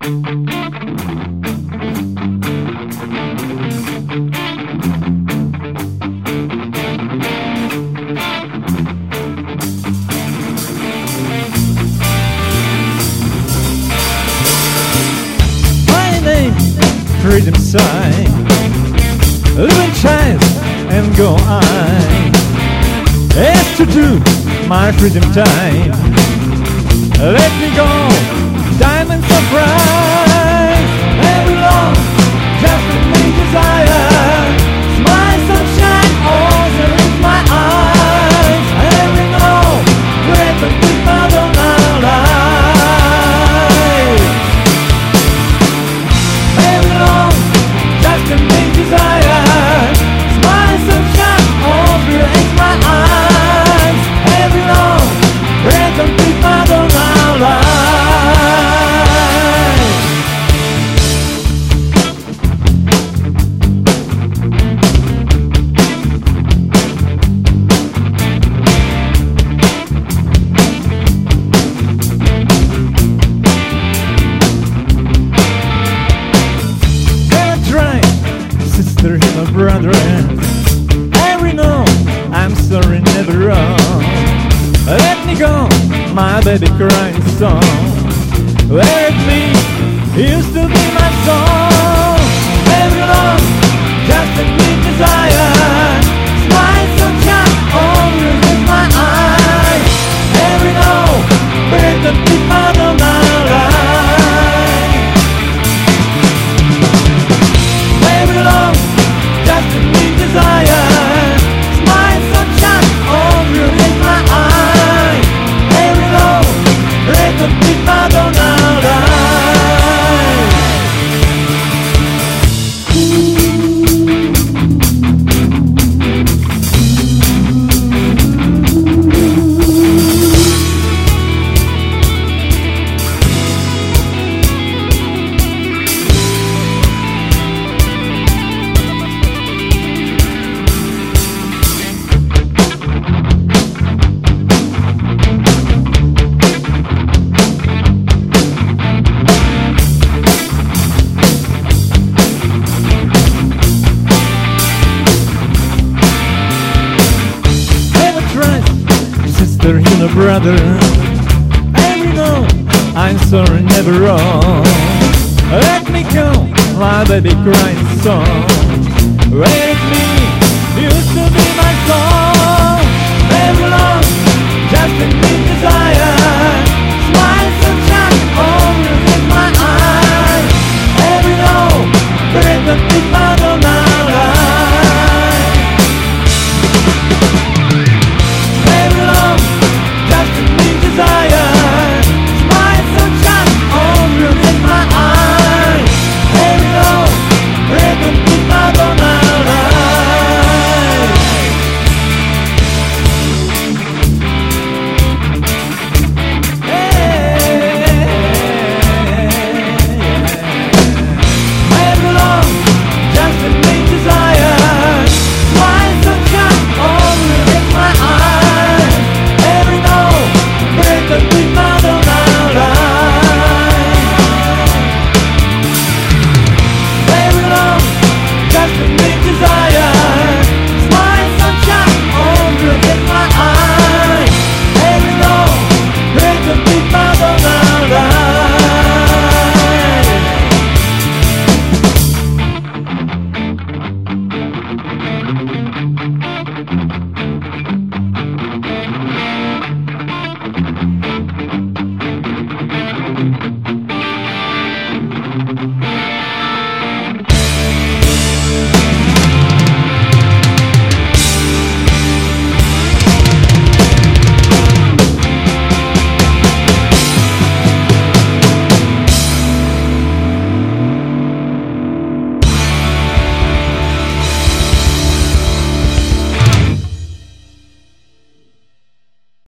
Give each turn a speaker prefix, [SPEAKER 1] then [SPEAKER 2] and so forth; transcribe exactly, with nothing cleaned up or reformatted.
[SPEAKER 1] Freedom sign, live in chance and go on. It's to do my freedom time. Let me go, diamonds of price. Every long, just a me desire. Smile, sunshine, all there in my eyes. Every no, great but people don't allow. Just a big desire. Smile, sunshine, all through in my eyes. Every long, breath of people don't allow. Sister, he's my brother. Every no, I'm sorry, never wrong. Let me go, my baby crying song. Let me, used to be my song. Every long, just a big desire. Smile, sunshine, always in my eyes. Every no, break the people don't allow. Just a big desire. Smile, sunshine, all through in my eyes. Every low, break the people don't allow. Sister, you're my brother. And you know I'm sorry, never wrong. Let me go, my baby crying song. Let me, used to be my song. Never long, just a big desire.